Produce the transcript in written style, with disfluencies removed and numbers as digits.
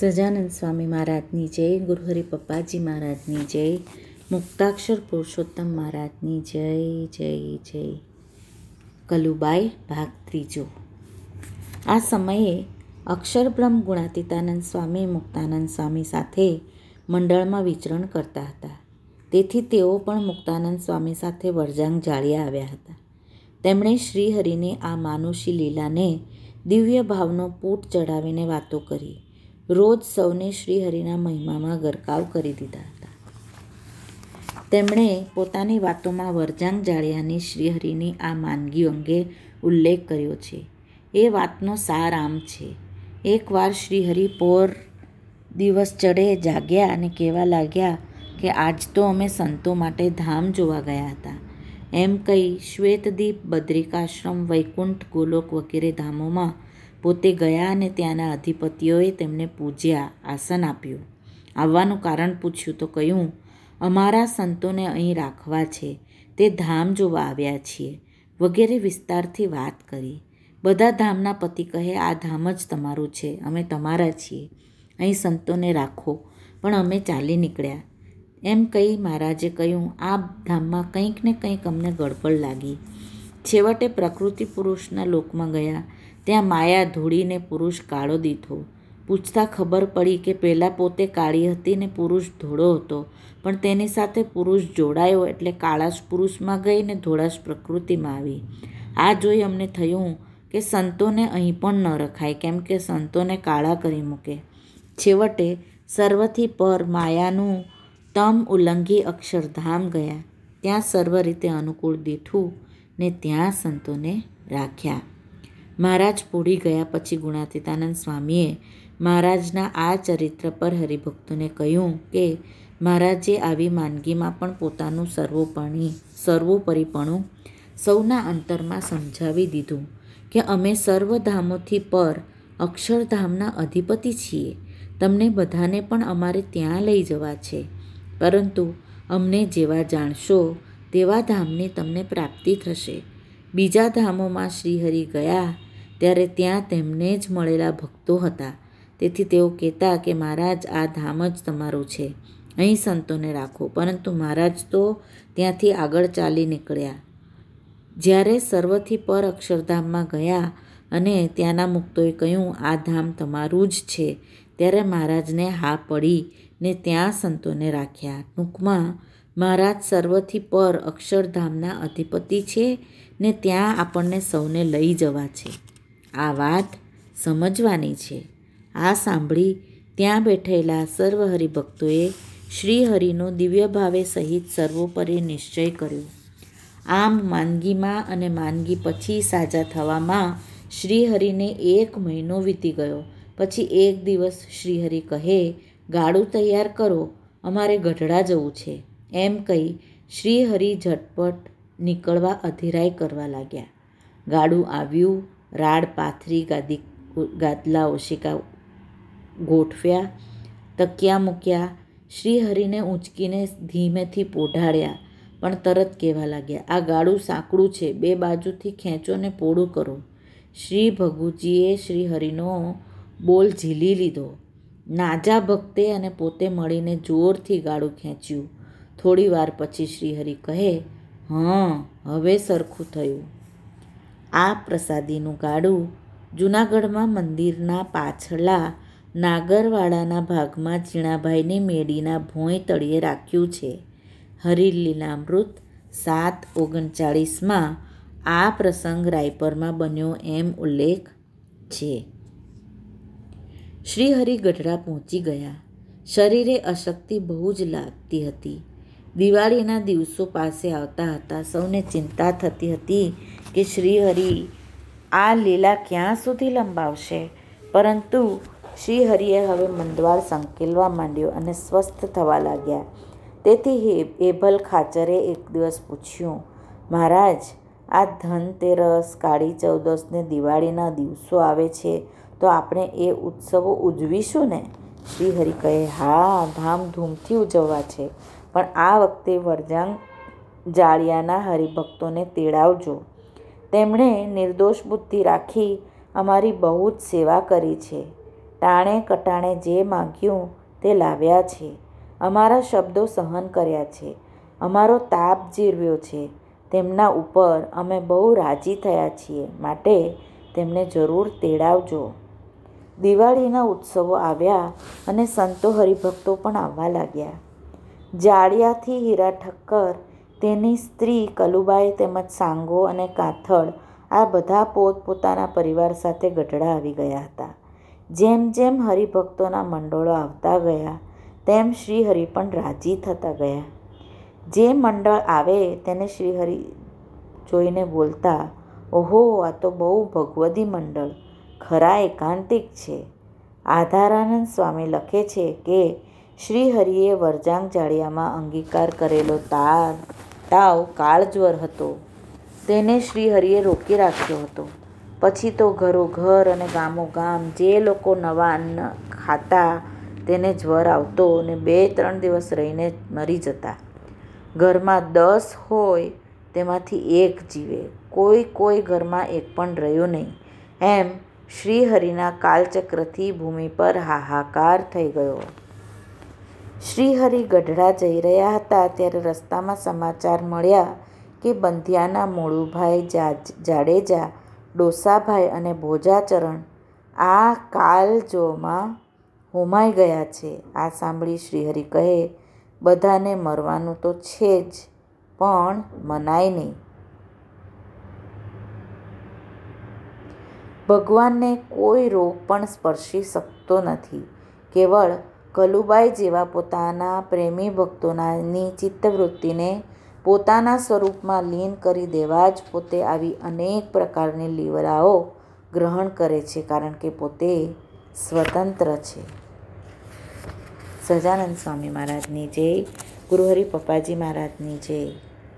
સજાનંદ સ્વામી મહારાજની જય, ગુરુહરિ પપ્પાજી મહારાજની જય, મુક્તાક્ષર પુરુષોત્તમ મહારાજની જય જય જય. કલુબાઈ ભાગ ત્રીજો. આ સમયે અક્ષરબ્રહ્મ ગુણાતીતાનંદ સ્વામી મુક્તાનંદ સ્વામી સાથે મંડળમાં વિચરણ કરતા હતા. તેથી તેઓ પણ મુક્તાનંદ સ્વામી સાથે વરજાંગ જાળ્યા આવ્યા હતા. તેમણે શ્રીહરિની આ માનુષી લીલાને દિવ્ય ભાવનો પૂટ ચડાવીને વાતો કરી. રોજ સૌને શ્રીહરિના મહિમામાં ગરકાવ કરી દીધા હતા. તેમણે પોતાની વાતોમાં વરજાંગ જાળિયાની શ્રીહરિની આ માંદગી અંગે ઉલ્લેખ કર્યો છે. એ વાતનો સાર આમ છે. એકવાર શ્રીહરિ પોર દિવસ ચડે જાગ્યા અને કહેવા લાગ્યા કે આજ તો અમે સંતો માટે ધામ જોવા ગયા હતા. એમ કહી શ્વેતદીપ, બદ્રિકાશ્રમ, વૈકુંઠ, ગોલોક વગેરે ધામોમાં પોતે ગયા અને ત્યાંના અધિપતિઓએ તેમને પૂજ્યા, આસન આપ્યું. આવવાનું કારણ પૂછ્યું તો કહ્યું, અમારા સંતોને અહીં રાખવા છે, તે ધામ જોવા આવ્યા છીએ વગેરે વિસ્તારથી વાત કરી. બધા ધામના પતિ કહે, આ ધામ જ તમારું છે, અમે તમારા છીએ, અહીં સંતોને રાખો. પણ અમે ચાલી નીકળ્યા. એમ કહી મહારાજે કહ્યું, આ ધામમાં કંઈક ને કંઈક અમને ગડબડ લાગી. છેવટે પ્રકૃતિ પુરુષના લોકમાં ગયા. ત્યાં માયા ધૂળીને પુરુષ કાળો દીઠો. પૂછતા ખબર પડી કે પહેલાં પોતે કાળી હતી ને પુરુષ ધોળો હતો, પણ તેની સાથે પુરુષ જોડાયો એટલે કાળાશ પુરુષમાં ગઈ ને ધોળાશ પ્રકૃતિમાં આવી. આ જોઈ અમને થયું કે સંતોને અહીં પણ ન રખાય, કેમ કે સંતોને કાળા કરી મૂકે. છેવટે સર્વથી પર માયાનું તમ ઉલ્લંઘી અક્ષરધામ ગયા. ત્યાં સર્વ રીતે અનુકૂળ દીઠું ને ત્યાં સંતોને રાખ્યા. મહારાજ પોઢી ગયા પછી ગુણાતીતાનંદ સ્વામીએ મહારાજના આ ચરિત્ર પર હરિભક્તોને કહ્યું કે મહારાજે આવી માંદગીમાં પણ પોતાનું સર્વોપરીપણું સૌના અંતરમાં સમજાવી દીધું કે અમે સર્વધામોથી પર અક્ષરધામના અધિપતિ છીએ. તમને બધાને પણ અમારે ત્યાં લઈ જવા છે, પરંતુ અમને જેવા જાણશો તેવા ધામની તમને પ્રાપ્તિ થશે. બીજા ધામોમાં શ્રીહરિ ગયા ત્યારે ત્યાં તેમને જ મળેલા ભક્તો હતા. તેથી તેઓ કહેતા કે મહારાજ આ ધામ જ તમારું છે, અહીં સંતોને રાખો. પરંતુ મહારાજ તો ત્યાંથી આગળ ચાલી નીકળ્યા. જ્યારે સર્વથી પર અક્ષરધામમાં ગયા અને ત્યાંના મુક્તોએ કહ્યું, આ ધામ તમારું જ છે, ત્યારે મહારાજને હા પડી ને ત્યાં સંતોને રાખ્યા. ટૂંકમાં મહારાજ સર્વથી પર અક્ષરધામના અધિપતિ છે ને ત્યાં આપણને સૌને લઈ જવા છે. આ વાત સમજવાની છે. આ સાંભળી ત્યાં બેઠેલા સર્વ હરિભક્તોએ શ્રીહરિનો દિવ્ય ભાવે સહિત સર્વોપરી નિશ્ચય કર્યો. આમ માંદગીમાં અને માંદગી પછી સાજા થવામાં શ્રીહરિને 1 મહિનો વીતી ગયો. પછી એક દિવસ શ્રીહરિ કહે, ગાડું તૈયાર કરો, અમારે ગઢડા જવું છે. એમ કહી શ્રીહરિ ઝટપટ નીકળવા અધીરાઈ કરવા લાગ્યા. ગાડું આવ્યું. રાડ પાથરી, ગાદલા ઓશિકા ગોઠવ્યા, તકિયા મૂક્યા. શ્રીહરિને ઊંચકીને ધીમેથી પોઢાડ્યા, પણ તરત કહેવા લાગ્યા, આ ગાડું સાંકડું છે, 2 બાજુથી ખેંચો ને પોળું કરો. શ્રી ભગુજીએ શ્રીહરિનો બોલ ઝીલી લીધો. નાજા ભક્તે અને પોતે મળીને જોરથી ગાડું ખેંચ્યું. થોડી વાર પછી શ્રીહરિ કહે, હવે સરખું થયું. આ પ્રસાદીનું ગાડું જૂનાગઢમાં મંદિરના પાછલા નાગરવાડાના ભાગમાં ઝીણાભાઈની મેડીના ભોંય તળિયે રાખ્યું છે. હરિલીલામૃત 7:39માં આ પ્રસંગ રાયપરમાં બન્યો એમ ઉલ્લેખ છે. શ્રીહરિ ગઢડા પહોંચી ગયા. શરીરે અશક્તિ બહુ જ લાગતી હતી. દિવાળીના દિવસો પાસે આવતા હતા. સૌને ચિંતા થતી હતી કે શ્રીહરિ આ લીલા ક્યાં સુધી લંબાવશે. પરંતુ શ્રીહરિએ હવે મંદવાડ સંકેલવા માંડ્યો અને સ્વસ્થ થવા લાગ્યા. તેથી હેભલ ખાચરે એક દિવસ પૂછ્યું, મહારાજ, આ ધનતેરસ, કાળી ચૌદસ ને દિવાળીના દિવસો આવે છે, તો આપણે એ ઉત્સવો ઉજવીશું ને? શ્રીહરિ કહે, હા, ધામધૂમથી ઉજવવા છે, પણ આ વખતે વરજાંગ જાળિયાના હરિભક્તોને તેડાવજો. તેમણે નિર્દોષ બુદ્ધિ રાખી અમારી બહુ જ સેવા કરી છે. ટાણે કટાણે જે માગ્યું તે લાવ્યા છે. અમારા શબ્દો સહન કર્યા છે, અમારો તાપ જીરવ્યો છે. તેમના ઉપર અમે બહુ રાજી થયા છીએ, માટે તેમને જરૂર તેડાવજો. દિવાળીના ઉત્સવો આવ્યા અને સંતો હરિભક્તો પણ આવવા લાગ્યા. જાળિયાથી હીરા ઠક્કર, તેની સ્ત્રી કલુબાઈ તેમજ સાંગો અને કાથડ આ બધા પોતપોતાના પરિવાર સાથે ગઢડા આવી ગયા હતા. જેમ જેમ હરિભક્તોના મંડળો આવતા ગયા તેમ શ્રીહરિ પણ રાજી થતા ગયા. જે મંડળ આવે તેને શ્રીહરિ જોઈને બોલતા, ઓહો, આ તો બહુ ભગવદી મંડળ, ખરા એકાંતિક છે. આધારાનંદ સ્વામી લખે છે કે શ્રીહરિએ વરજાંગ જાળિયામાં અંગીકાર કરેલો તાવ કાળજ્વર હતો. તેને શ્રીહરિએ રોકી રાખ્યો હતો. પછી તો ઘરોઘર અને ગામોગામ જે લોકો નવા અન્ન ખાતા તેને જ્વર આવતો ને 2-3 દિવસ રહીને મરી જતા. ઘરમાં 10 હોય તેમાંથી 1 જીવે, કોઈ ઘરમાં 1 પણ રહ્યું નહીં. એમ શ્રીહરિના કાલચક્રથી ભૂમિ પર હાહાકાર થઈ ગયો. શ્રીહરિ ગઢડા જઈ રહ્યા હતા ત્યારે રસ્તામાં સમાચાર મળ્યા કે બંધિયાના મોળુભાઈ જાડેજા, ડોસાભાઈ અને ભોજાચરણ આ કાળજોમાં હોમાઈ ગયા છે. આ સાંભળી શ્રીહરિ કહે, બધાને મરવાનું તો છે જ, પણ મનાય નહીં. ભગવાનને કોઈ રોગ પણ સ્પર્શી શકતો નથી. કેવળ કલુબાઈ જેવા પોતાના પ્રેમી ભક્તોની ચિત્તવૃત્તિને પોતાના સ્વરૂપમાં લીન કરી દેવા જ પોતે આવી અનેક પ્રકારની લીલાઓ ગ્રહણ કરે છે, કારણ કે પોતે સ્વતંત્ર છે. સહજાનંદ સ્વામી મહારાજની જય. ગુરુહરિ પપ્પાજી મહારાજની જય.